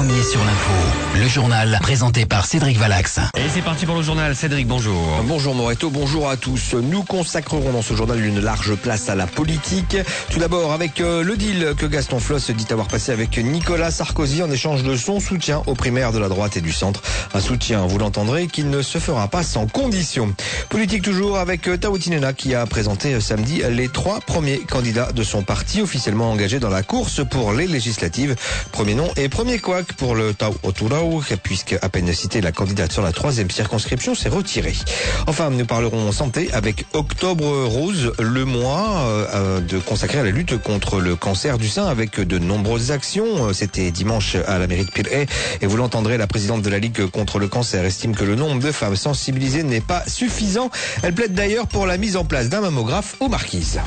premier sur l'info. Le journal présenté par Cédric Valax. Et c'est parti pour le journal. Cédric, bonjour. Bonjour Moreto, bonjour à tous. Nous consacrerons dans ce journal une large place à la politique. Tout d'abord avec le deal que Gaston Flosse dit avoir passé avec Nicolas Sarkozy en échange de son soutien aux primaires de la droite et du centre. Un soutien, vous l'entendrez, qui ne se fera pas sans condition. Politique toujours avec Tao Tinena qui a présenté samedi les 3 premiers candidats de son parti officiellement engagés dans la course pour les législatives. Premier nom et premier couac pour le Tao Oturao, puisque à peine cité, la candidate sur la 3e circonscription s'est retirée. Enfin, nous parlerons santé avec Octobre Rose, le mois de consacré à la lutte contre le cancer du sein avec de nombreuses actions. C'était dimanche à la mairie de Pirée et vous l'entendrez, la présidente de la Ligue contre le cancer estime que le nombre de femmes sensibilisées n'est pas suffisant. Elle plaide d'ailleurs pour la mise en place d'un mammographe aux Marquises.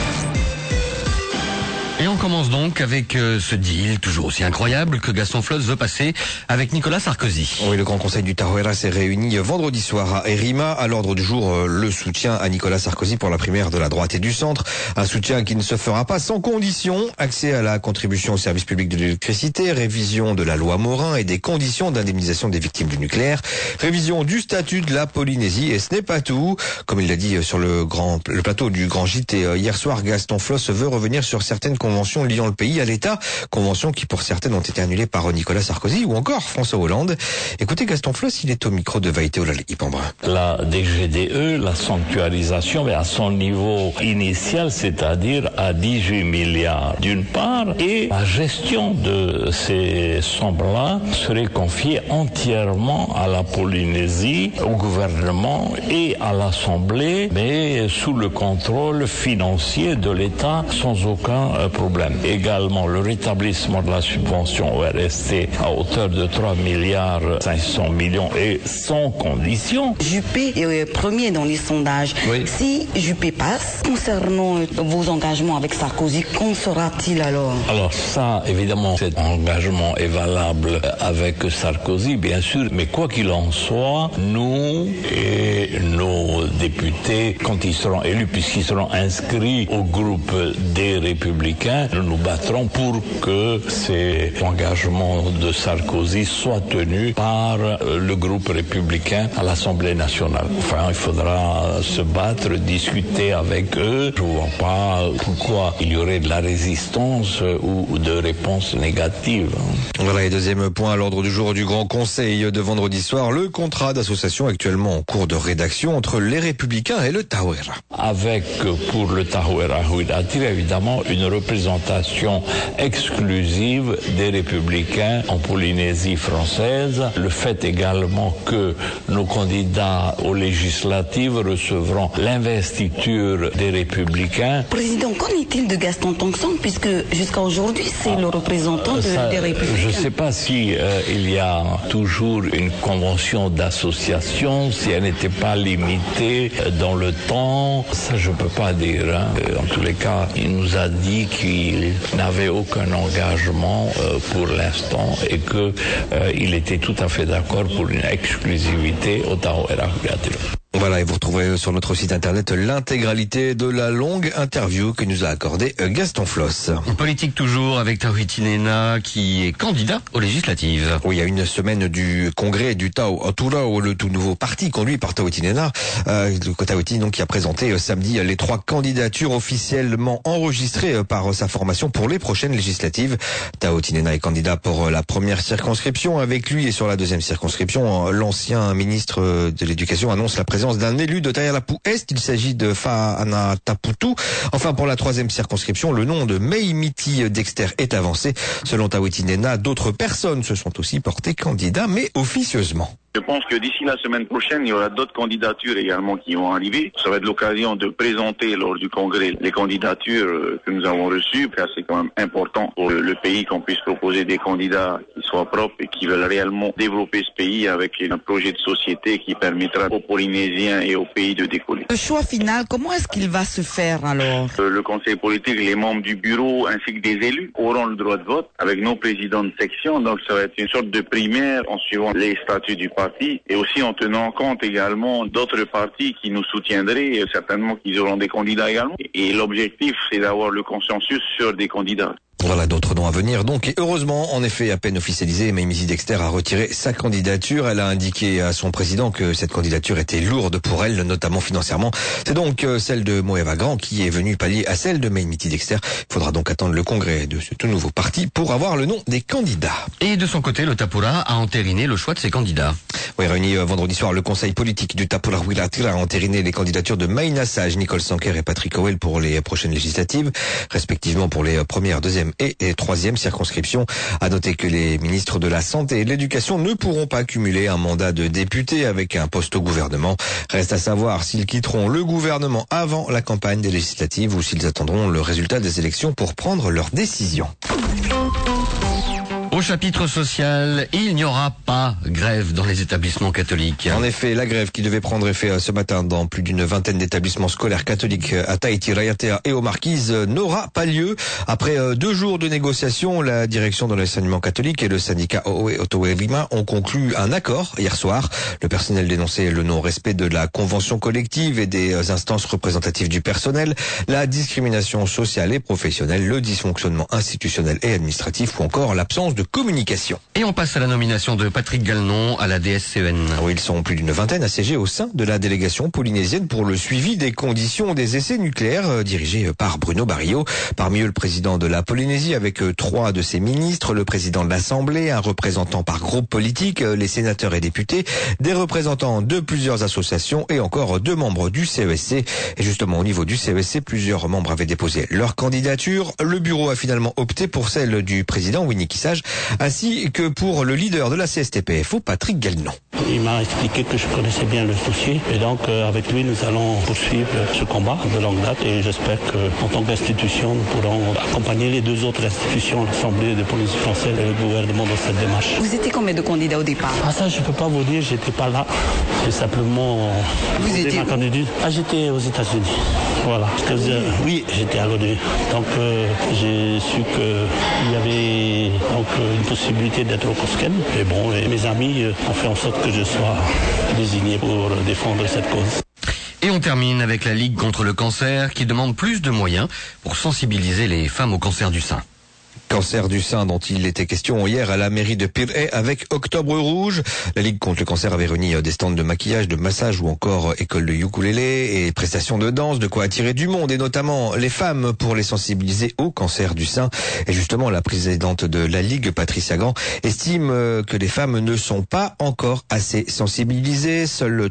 Et on commence donc avec ce deal toujours aussi incroyable que Gaston Flosse veut passer avec Nicolas Sarkozy. Oui, le Grand Conseil du Tahoeira s'est réuni vendredi soir à Erima. À l'ordre du jour, le soutien à Nicolas Sarkozy pour la primaire de la droite et du centre. Un soutien qui ne se fera pas sans condition. Accès à la contribution au service public de l'électricité, révision de la loi Morin et des conditions d'indemnisation des victimes du nucléaire, révision du statut de la Polynésie. Et ce n'est pas tout. Comme il l'a dit sur le plateau du Grand JT hier soir, Gaston Flosse veut revenir sur certaines conventions liant le pays à l'État, conventions qui pour certaines ont été annulées par Nicolas Sarkozy ou encore François Hollande. Écoutez Gaston Flosse, il est au micro de Vaïté Olali-Ipambrin. La DGDE, la sanctuarisation, mais à son niveau initial, c'est-à-dire à 18 milliards d'une part, et la gestion de ces sommes-là serait confiée entièrement à la Polynésie, au gouvernement et à l'Assemblée, mais sous le contrôle financier de l'État sans aucun problème. Également, le rétablissement de la subvention au RST à hauteur de 3 milliards 500 millions et sans condition. Juppé est premier dans les sondages. Oui. Si Juppé passe, concernant vos engagements avec Sarkozy, qu'en sera-t-il alors? Alors ça, évidemment, cet engagement est valable avec Sarkozy, bien sûr, mais quoi qu'il en soit, nous et nos députés, quand ils seront élus, puisqu'ils seront inscrits au groupe des Républicains, nous nous battrons pour que ces engagements de Sarkozy soient tenus par le groupe républicain à l'Assemblée nationale. Enfin, il faudra se battre, discuter avec eux. Je ne vois pas pourquoi il y aurait de la résistance ou de réponse négative. Voilà, et deuxième point à l'ordre du jour du Grand Conseil de vendredi soir, le contrat d'association actuellement en cours de rédaction entre les Républicains et le Tahoeira. Avec, pour le Tahoeira Huiratir, évidemment, une représentation exclusive des Républicains en Polynésie française. Le fait également que nos candidats aux législatives recevront l'investiture des Républicains. Président, qu'en est-il de Gaston Tongson, puisque jusqu'à aujourd'hui, c'est le représentant des Républicains? Je ne sais pas si il y a toujours une convention d'association, si elle n'était pas limitée dans le temps. Ça, je ne peux pas dire. En tous les cas, il nous a dit qu'il n'avait aucun engagement pour l'instant et qu'il était tout à fait d'accord pour une exclusivité au Tahoeira Huiratir. Voilà, et vous retrouverez sur notre site internet l'intégralité de la longue interview que nous a accordée Gaston Flosse. Politique toujours avec Tao Tinena qui est candidat aux législatives. Oui, il y a une semaine du congrès du Tao Oturao, le tout nouveau parti conduit par Tao Tinena. Tao Tinena donc qui a présenté samedi les 3 candidatures officiellement enregistrées par sa formation pour les prochaines législatives. Tao Tinena est candidat pour la 1re circonscription. Avec lui et sur la 2e circonscription, l'ancien ministre de l'Éducation annonce la présence d'un élu de Taialapu-Est. Il s'agit de Fa'ana Taputu. Enfin, pour la 3e circonscription, le nom de Meimiti Dexter est avancé. Selon Tao Tinena, d'autres personnes se sont aussi portées candidats, mais officieusement. Je pense que d'ici la semaine prochaine, il y aura d'autres candidatures également qui vont arriver. Ça va être l'occasion de présenter lors du congrès les candidatures que nous avons reçues. C'est quand même important pour le pays qu'on puisse proposer des candidats qui soient propres et qui veulent réellement développer ce pays avec un projet de société qui permettra aux Polynésiens et au pays de décoller. Le choix final, comment est-ce qu'il va se faire alors? Le conseil politique, les membres du bureau ainsi que des élus auront le droit de vote avec nos présidents de section. Donc ça va être une sorte de primaire en suivant les statuts du parti et aussi en tenant compte également d'autres partis qui nous soutiendraient, certainement qu'ils auront des candidats également. Et l'objectif, c'est d'avoir le consensus sur des candidats. Voilà d'autres noms à venir. Donc, et heureusement, en effet, à peine officialisée, Maïmiti Dexter a retiré sa candidature. Elle a indiqué à son président que cette candidature était lourde pour elle, notamment financièrement. C'est donc celle de Moët Wagrand qui est venue pallier à celle de Maïmiti Dexter. Il faudra donc attendre le congrès de ce tout nouveau parti pour avoir le nom des candidats. Et de son côté, le Tapura a entériné le choix de ses candidats. Oui, réuni vendredi soir, le conseil politique du Tapura Wilatira a entériné les candidatures de Maïna Sage, Nicole Sanker et Patrick Howell pour les prochaines législatives, respectivement pour les premières, deuxième et troisième circonscriptions. À noter que les ministres de la Santé et de l'Éducation ne pourront pas cumuler un mandat de député avec un poste au gouvernement. Reste à savoir s'ils quitteront le gouvernement avant la campagne des législatives ou s'ils attendront le résultat des élections pour prendre leur décision. Au chapitre social, il n'y aura pas grève dans les établissements catholiques. En effet, la grève qui devait prendre effet ce matin dans plus d'une vingtaine d'établissements scolaires catholiques à Tahiti, Raiatea et aux Marquises n'aura pas lieu. Après 2 jours de négociations, la direction de l'enseignement catholique et le syndicat Otoe Lima ont conclu un accord hier soir. Le personnel dénonçait le non-respect de la convention collective et des instances représentatives du personnel, la discrimination sociale et professionnelle, le dysfonctionnement institutionnel et administratif ou encore l'absence de communication. Et on passe à la nomination de Patrick Galenon à la DSCEN. Oui, ils sont plus d'une vingtaine à siéger au sein de la délégation polynésienne pour le suivi des conditions des essais nucléaires dirigée par Bruno Barrio. Parmi eux, le président de la Polynésie avec 3 de ses ministres, le président de l'Assemblée, un représentant par groupe politique, les sénateurs et députés, des représentants de plusieurs associations et encore 2 membres du CESC. Et justement, au niveau du CESC, plusieurs membres avaient déposé leur candidature. Le bureau a finalement opté pour celle du président Winnie Sage, ainsi que pour le leader de la CSTPFO, Patrick Galenon. Il m'a expliqué que je connaissais bien le dossier et donc avec lui nous allons poursuivre ce combat de longue date et j'espère qu'en tant qu'institution nous pourrons accompagner les 2 autres institutions, l'Assemblée de Polynésie française et le gouvernement dans cette démarche. Vous étiez combien de candidats au départ? Ça je ne peux pas vous dire, j'étais pas là. J'ai simplement Vous étiez ma candidature. J'étais aux États-Unis. Voilà. Oui, j'étais à l'ONU. Donc j'ai su qu'il y avait donc une possibilité d'être au Cosken. Et bon, et mes amis ont fait en sorte que je sois désigné pour défendre cette cause. Et on termine avec la Ligue contre le cancer qui demande plus de moyens pour sensibiliser les femmes au cancer du sein. Cancer du sein dont il était question hier à la mairie de Pirée avec Octobre Rouge. La Ligue contre le cancer avait réuni des stands de maquillage, de massage ou encore école de ukulélé et prestations de danse, de quoi attirer du monde et notamment les femmes pour les sensibiliser au cancer du sein. Et justement, la présidente de la Ligue, Patricia Gant, estime que les femmes ne sont pas encore assez sensibilisées. Seuls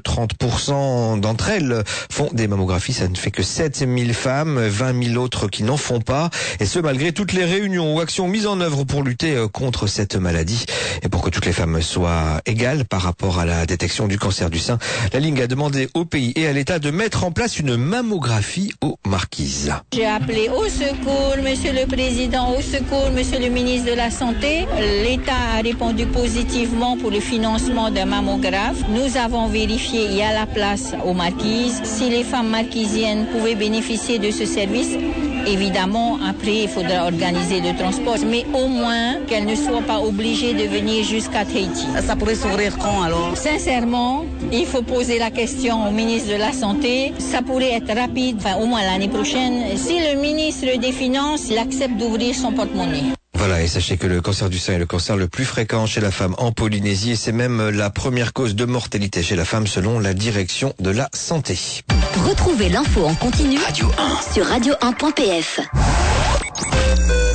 30% d'entre elles font des mammographies. Ça ne fait que 7000 femmes, 20 000 autres qui n'en font pas. Et ce, malgré toutes les réunions ou actions mises en œuvre pour lutter contre cette maladie. Et pour que toutes les femmes soient égales par rapport à la détection du cancer du sein, la Ligue a demandé au pays et à l'État de mettre en place une mammographie aux Marquises. J'ai appelé au secours, Monsieur le Président, au secours, Monsieur le ministre de la Santé. L'État a répondu positivement pour le financement d'un mammographe. Nous avons vérifié, il y a la place aux Marquises. Si les femmes marquisiennes pouvaient bénéficier de ce service, évidemment, après, il faudra organiser le transport, mais au moins qu'elles ne soient pas obligées de venir jusqu'à Tahiti. Ça pourrait s'ouvrir quand alors? Sincèrement, il faut poser la question au ministre de la Santé. Ça pourrait être rapide, enfin au moins l'année prochaine, si le ministre des Finances accepte d'ouvrir son porte-monnaie. Voilà, et sachez que le cancer du sein est le cancer le plus fréquent chez la femme en Polynésie et c'est même la première cause de mortalité chez la femme selon la direction de la santé. Retrouvez l'info en continu sur radio1.pf.